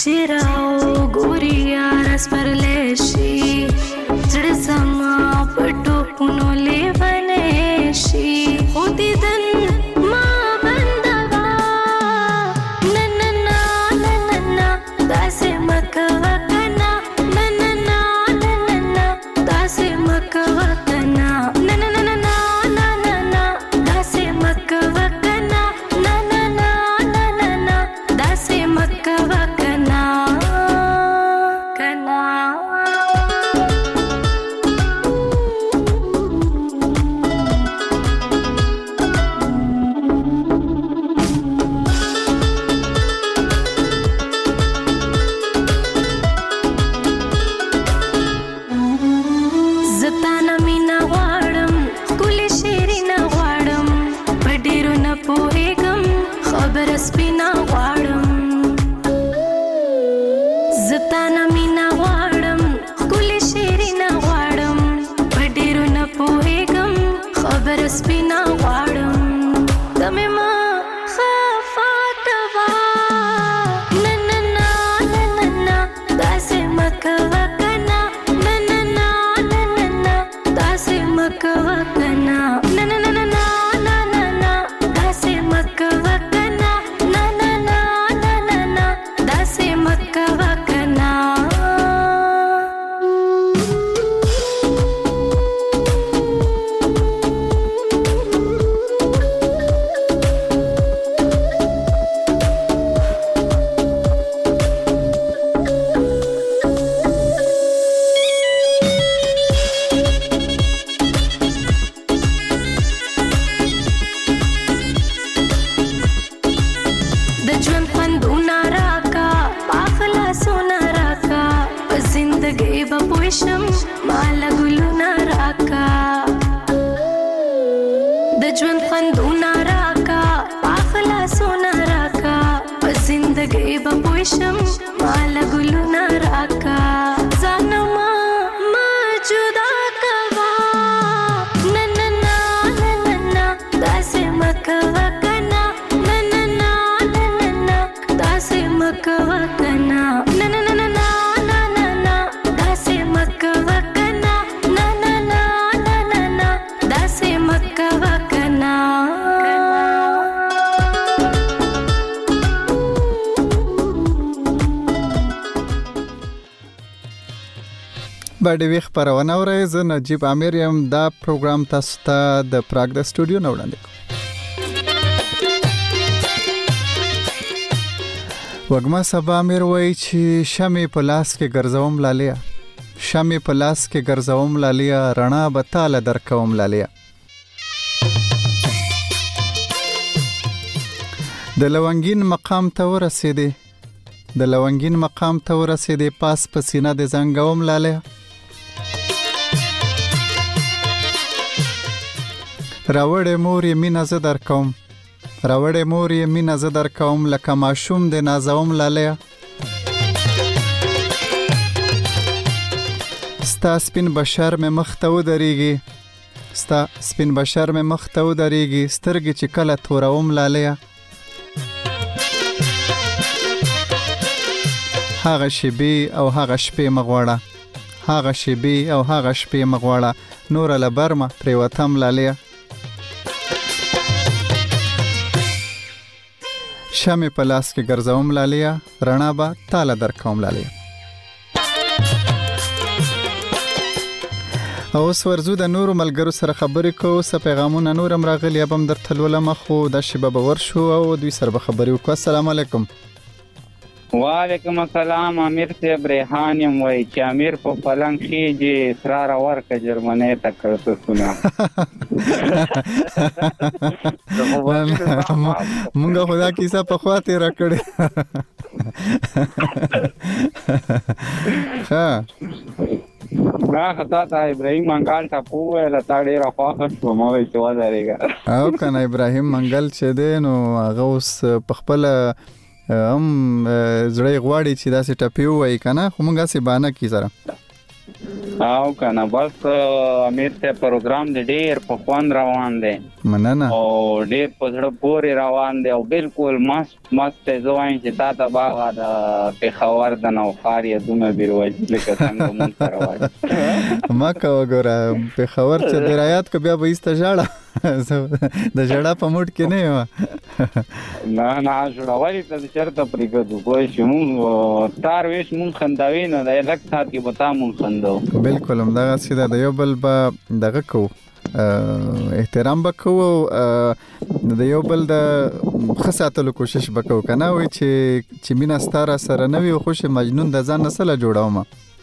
चिराओ गोरिया रस पर लेशी चढ़ समा पटो पुनो ले बनेशी होती दन माँ बंदवा नन्ना नन्ना दासे मकवा कना नन्ना नन्ना दासे मकवा कना नन्ना नन्ना दासे मकवा कना नन्ना नन्ना दासे मकवा कना कना زتانا مینا غواړم ښکلې شیرینه غواړم په ډېرو نه پوهېږم خبره سپینه غواړم زتانا مینا غواړم ښکلې شیرینه غواړم په ډېرو نه پوهېږم خبره سپینه غواړم ته مې ما خفه کوه نننا نننا داسې مه کوه کنه نننا نننا داسې مه کوه کنه نننا نننا داسې مه کوه کنه نننا نننا داسې مه کوه کنه د ژوند خوندونه راکا پاخلا سونا راکا په زندګۍ به پوه شم ماله ګلونه راکا د ژوند خوندونه راکا پاخلا سونا راکا په زندګۍ به پوه شم ماله ګلونه راکا ځانما ما جدا کوه نننا نننا داسې مه کوه کنه نننا نننا داسې مه کوه کنه نننا نننا داسې مه کوه کنه نننا نننا داسې مه کوه کنه باندې وی خبرونه اورئ زه نجیب عامر یم دا پروګرام تاسو ته د پراګ د سټوډیو نه وړاندې کوم وګما سبا امیر وای چې شمې په لاس کې ګرځوم لالیا شمې په لاس کې ګرځوم لالیا رڼا به تاله درکوم لالیا د لونګین مقام ته ورسېدې د لونګین مقام ته ورسېدې پاس په سینه د زنګوم لالیا راوړې مور یې مینه زه درکوم راوړې مور یې مینه زه درکوم لکه ماشوم د نازوم لالیا ستا سپین بشر مې مخ ته ودرېږي ستا سپین بشر مې مخ ته ودرېږي سترګې چې کله توروم لالیا هغه شیبې او هغه شپې مغواړه هغه شیبې او هغه شپې مغواړه نور له برمه پریوتم لالیا شمې په لاس کې ګرځوم لالیا رڼا به تاله درکوم لالیا او اوس ورځو د نورو ملګرو سره خبرې کوو څه پیغامونه نور هم راغلي به هم درته لولم خو دا شیبه به ورشو او دوی سره به خبرې وکړو السلام علیکم وعلیکم السلام امیر صاحب ریحان یم وای چې امیر په پلنګ خېږي اسرار ورکه جرمنۍ ته کړته سنا مونږ خدا کیسه په خوا تیر کړې ها دا خطا ته ابراهیم منګل ته پوهه لته ډیر خواخه شو مو چې وځريګا او کنه ابراهیم منګل چې دین او هغه اوس په خپل هم زړی غواړي چې داسې ټپی وای کنه خو مونږه سي بانه کی سره او کنه بس امیر ته پروګرام دې ډیر په خوند روان دی مننه او ډیر په زړه پورې روان دی او بالکل مست مست زوین چې تا ته باغ د پیښور د نوخار یادونه بیروي لکه څنګه مونږ سره وایي ما کا وګوره پیښور چې درایات کو بیا به ایست ژړه د ژړه په موټ کې نه و نه نه ژړوالي ته چرته پرېږدو کوی چې مونږ تار ویش مونږ خنداوي نه د لک سات کې بتا مونږ خندو بالکل هم دغه سیده د یو بل به دغه کو احترام وکړو د یو بل د خصاتلو کوشش وکړو کنه وای چې چې مینا ستاره سره نوې خوش مجنون د ځان سره جوړاوم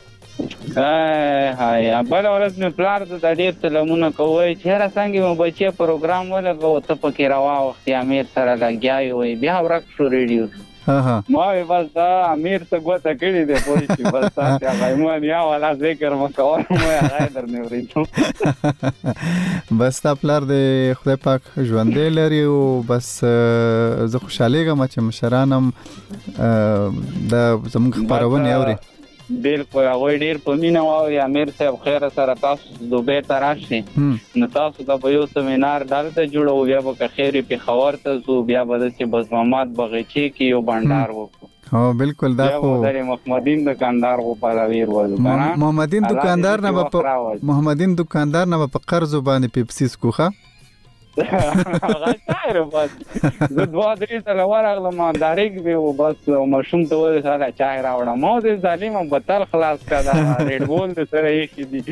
هاي بل ورځ مې پلار ته د ډېر سلامونه کوي چې را څنګه مو بچي پروګرام ولګو ته پکې روا وخت امیر سره لګیاوي وي بیا ورک شو ریډیو ها ها ما بس دا امیر ته ګوته کړی دی پوه شي بس تاسو هغه مو بیا ولا ذکر مکو مو هغه درنه ورېټو بس تا پلار د خدای پاک ژوندې لري او بس زه خوشاله یم چې مشرانم د زموږ خبرونه اوري بالکل هغه ډیر په مینا واوري امیر صاحب خیر سره تاسو دوبه تراشي نو تاسو د یو سیمینار دلته جوړو بیا به خیر په خبر ته زو بیا به چې بس محمد بغچی کې یو بندر وکړو ها بالکل دا خو محمدین دکاندار غو پالاویر ولو کنه محمدین دکاندار نه په محمدین دکاندار نه په قرض باندې پیپسیس کوخه هغه تایر بس زه دوا درې سره ورغلم داریک به بس مشوم ته وله سره چای راوړم مو دې ظالم بتل خلاص کړه ریډ بول دې سره یې کړي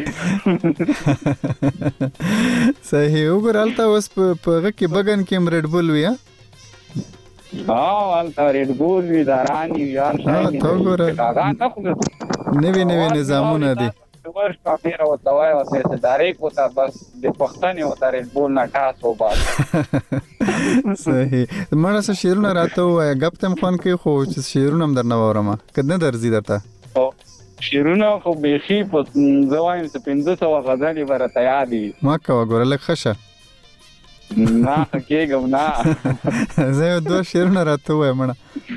صحیح وګورالته اوس په هغه کې بغن کې ریډ بول ویا ها والته ریډ بول وی دارانی یار شای ته وګوره نوی نوی نظامونه دي ورش کافیره و توای و سه داریک و تا بس د پښتنې و تر بول نه تاسو باد صحیح مړه څه شیرونه راته وای غپ تم خون کې خو چې شیرونه هم درنه وورم کله درځي درته شیرونه خو بيخي په زوایم څه پنځه سو غزالي ورته یادي ما کا وګوره لک خشه نه کېګم نه زه دوه شیرونه راته وای مړه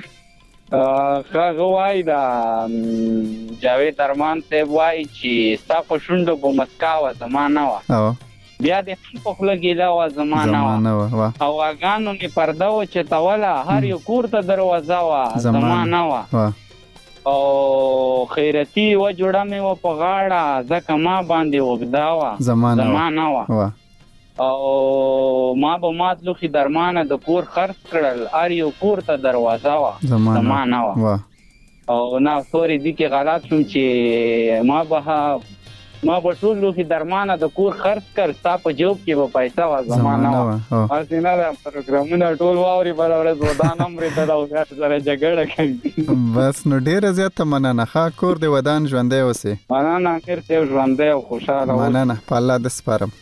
هغه وای دا جاوید ارمان ته وای چې ستا په شونډو په مسکا و زمانہ و بیا دې په خپل ګیلا و زمانہ و او اغانو می پرده و چې تولا هر یو کور ته دروازه و زمانہ و او خیرتی و جوړه مې و په غاړه ځکه ما باندې وګدا و زمانہ و او ما به مات لوخي درمانه د کور خرڅ کړل ار یو کور ته دروازه وا زمانہ وا او نا سوري دي کې غلط شوم چې ما به ما به ټول لوخي درمانه د کور خرڅ کړ ستا په جوب کې به پیسې وا زمانہ وا اسینه د پروګرامونه ټول واوري بل ورځ ودان امر ته دا سره جګړه کوي بس نو ډیره زیاته مننه ښه کور دی ودان ژوندې وسی مننه اخر ته ژوندې او خوشاله مننه په الله د سپارم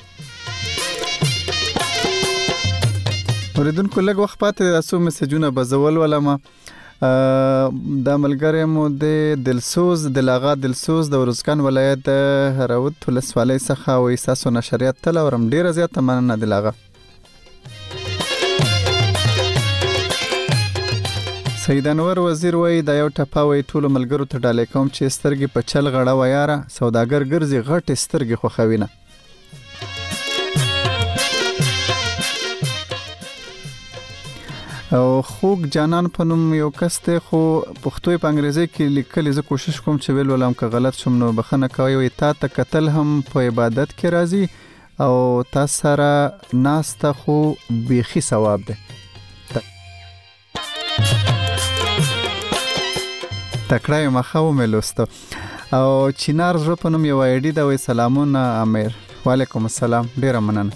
اوریدونکو لږ وخت پاتې تاسو میسجونه بزول ولما د ملګری مو د دلسوز د لاغا دلسوز د ورزکان ولایت هراود ولسوالۍ څخه او احساس نشریات تل ورم ډیره زیاته مننه د لاغا سید انور وزیر وای د یو ټپاوي ټول ملګرو ته ډالې کوم چې سترګې په چل غړا و یاره سوداګر ګرځي غټ سترګې خو خوینه او خوګ جانان په نوم یو کس ته خو پښتو په انګریزي کې لیکل زه کوشش کوم چې ویل ولم که غلط شوم نو بخنه کوي وي تا ته قتل هم په عبادت کې راځي او تاسو سره ناسته خو بيخي ثواب ده تکړه مخاو ملوستو او چینار زړه په نوم یو ایډي دا وي سلامونه امیر وعلیکم السلام ډیر مننه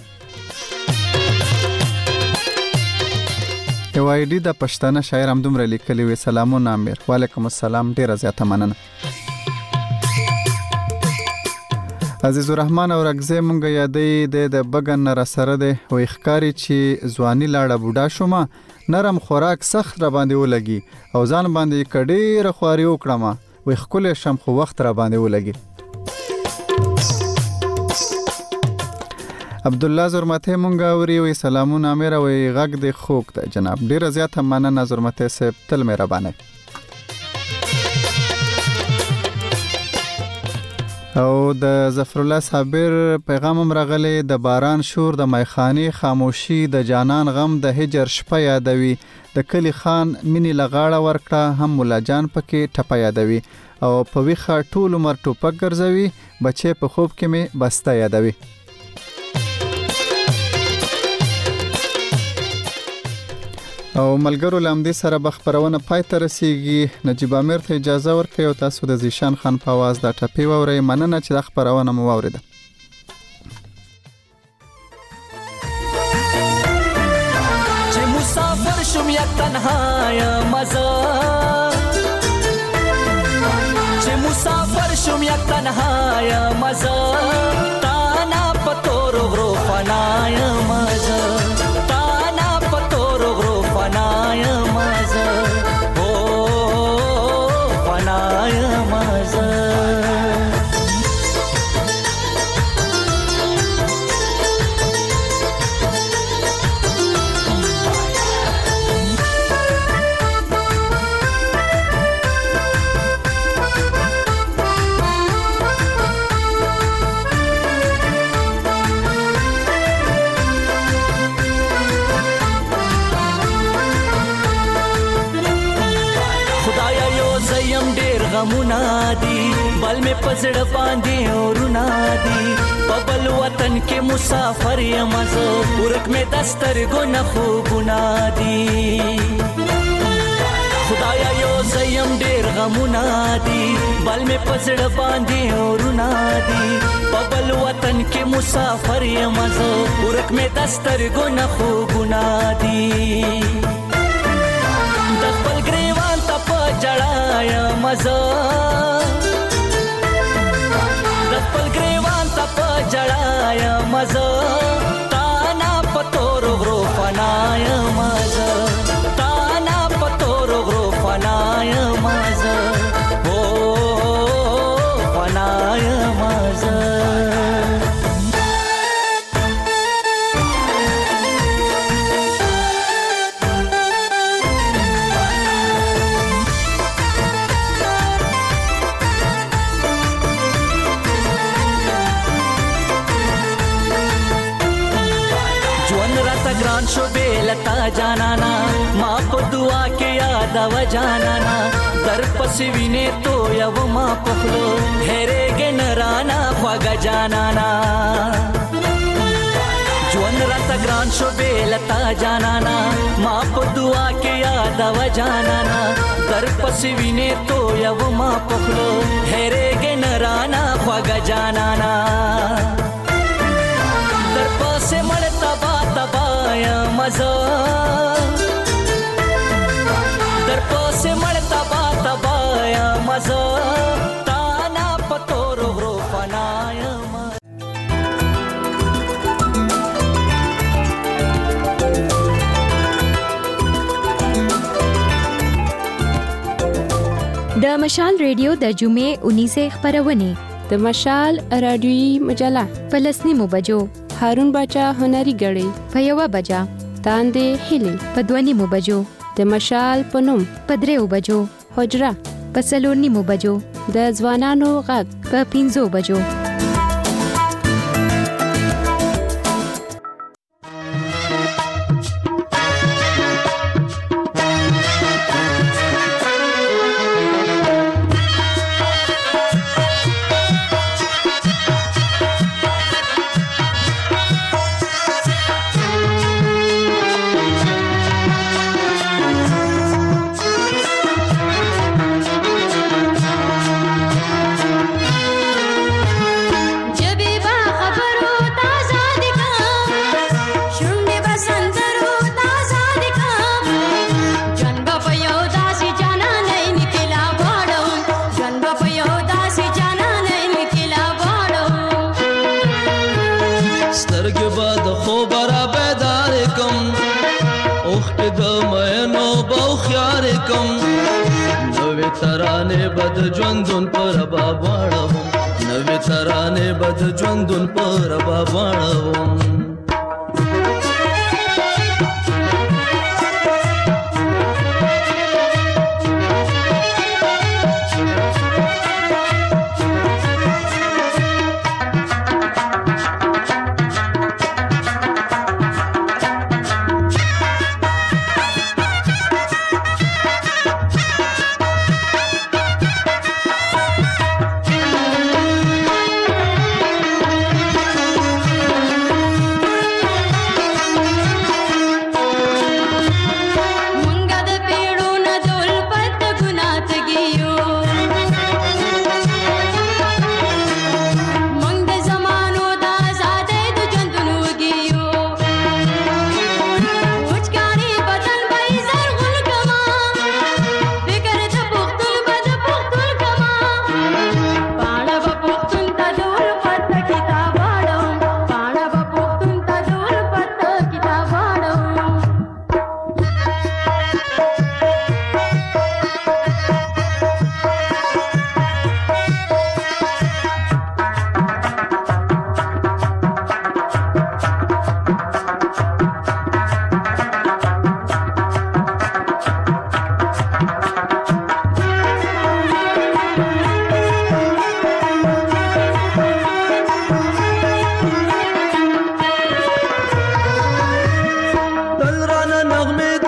یو ایډي د پښتانه شاعر هم دومره لیکلی وي سلامونه امیر وعلیکم السلام ډیر زیاته مننه عزیز الرحمن او رغزه مونږ یادې د بغن را سره ده او ښکاری چې ځواني لاړه بوډا شوم نرم خوراک سخت را باندې ولګي او ځان باندې کډیر خواري وکړم وي خپل شم خو وخت را باندې ولګي عبد الله زرمته مونږ اوري وي سلامونه امیر او غږ د خوک ته جناب ډیر زیاته مننه زرمته سه تل مهربانه او د ظفر الله صابر پیغام هم راغلی د باران شور د میخانې خاموشي د جانان غم د هجر شپه یادوي د کلی خان مینی لغاړه ورکړه هم مولا جان پکې ټپه یادوي او په ویخه ټول عمر ټوپک ګرځوي بچې په خوب کې مې بسته یادوي. او ملګرو لامدې سره به خبرونه پای ته رسیږي. نجیب امیر ته اجازه ورکړئ او تاسو د زیشان خان په आवाज د ټپې واورئ. مننه چې د خبرونه مو واوریده. چې مسافر شوم یک تنها یم زه چې مسافر شوم یک تنها یم زه تا نه په تور غرو فنا یم زه غمونا دی بل میں پزړ باندې اورنا دی په بل وطن کې مسافر یم زه ورک میں دستر ګنا خوبنا دی خدایا یو زیم ډیر غمونا دی بل میں پزړ باندې اورنا دی په بل وطن کې مسافر یم زه ورک میں دستر ګنا خوبنا دی د خپل ګریوان ته په جړایا مزه د خپل ګریوان ته په جړایا مزه تا نه په تور غرو فنایا مزه تا نه په تور غرو فنایا مزه او فنایا مزه ګران شو بیلتا جانانا ما په دعا کې یاد و جانانا در پسې وینې تو یو ما پخلو هرېګ نرانا خواګه جانانا ژوند راته ګران شو بیلتا جانانا ما په دعا کې یاد و جانانا در پسې وینې تو یو ما پخلو هرېګ نرانا خواګه جانانا در پسې مړ تبا تبا مزه در پسې مړ تبا تبا مزه تا نه په تور غرو فنا یم د مشال ریډیو د جمعې اونیزه خبرونه د مشال رادیوي مجله په لسنیمو بجو هارون باچا هنري غړي په یوه بجه تاندې هلي په دوه نیمو بجو د مشال په نوم په دریو بجو حجره په څلور نیمو بجو د ځوانانو غږ په پنځو بجو ترانه بد ژوندون پر باب واړم نوې ترانه بد ژوندون پر باب واړم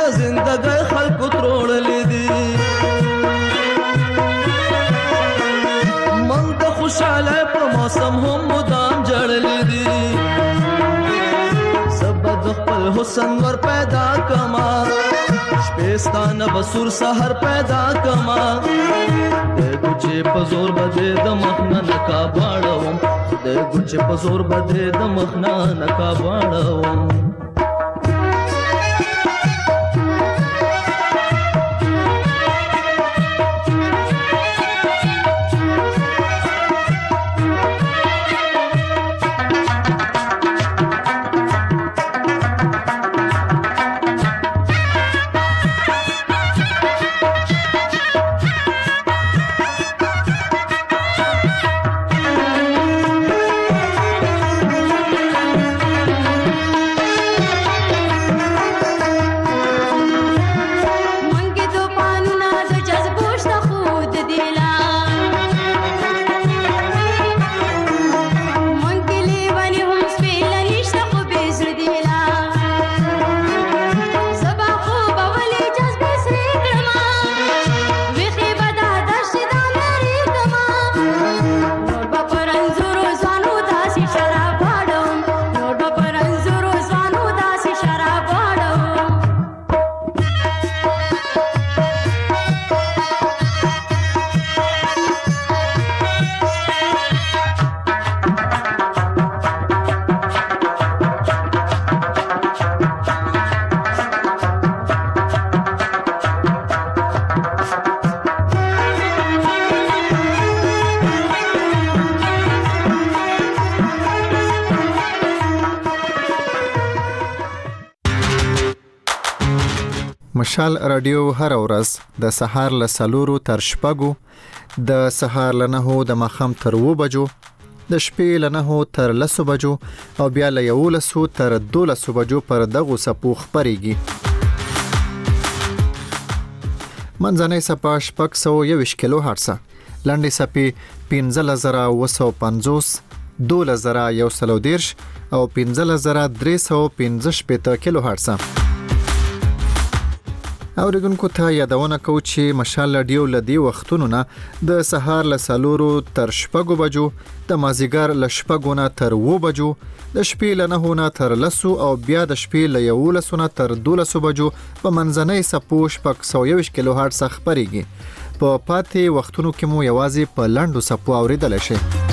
زندګۍ خلکو تروړلې دي موږ د خوشاله په موسم هم مدام جړلې دي سبد خپل حسن ور پیدا کما شپستان بسور سحر پیدا کما د ګچې په زور بده د مخنا نکا باړوم د ګچې په زور بده د مخنا نکا باړوم مشال رادیو هر ورځ د سهار له سلورو تر شپږو د سهار له نهو د ماښام تر اوو بجو د شپې له نهو تر لسو بجو او بیا له یولسو تر دولسو بجو پر دغو څپو خپرېږي. منځنۍ څپه شپږ سوه یوویشت کیلو هرټزه، لنډې څپې پنځلس زره اوه سوه پنځوس، دولس زره یو سل او دېرش او پنځلس زره درې سوه پنځه شپېته کیلو هرټزه. اوریدونکو ته یادونه کوو چې مشال رادیو له دې وختونو نه د سهار له څلورو تر شپږو بجو، د مازدیګر له شپږو نه تر اوو بجو، د شپې له نهو نه تر لسو او بیا د شپې له یولسو نه تر دولسو بجو په منځنۍ څپو شپږ سوه یوویشت کیلو هرټز خپرېږي. په پاتې وختونو کې مو یوازې په لنډو څپو اوریدلی شئ.